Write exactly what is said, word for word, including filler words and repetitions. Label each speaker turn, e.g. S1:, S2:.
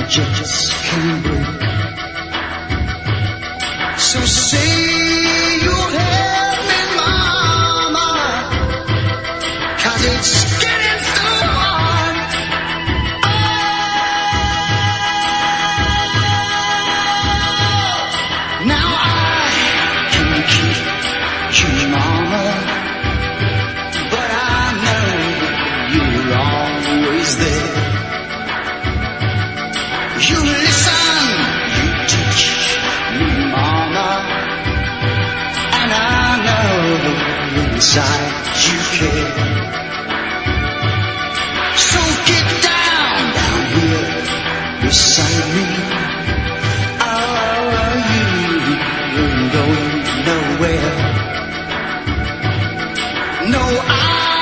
S1: just can't breathe. So say you'll help me, mama, 'cause it's getting so hard. Oh, now I can keep you, mama, but I know you're always there. You listen, you teach me, mama, and I know inside you care. So get down, down here beside me. Oh, you ain't going nowhere. No, I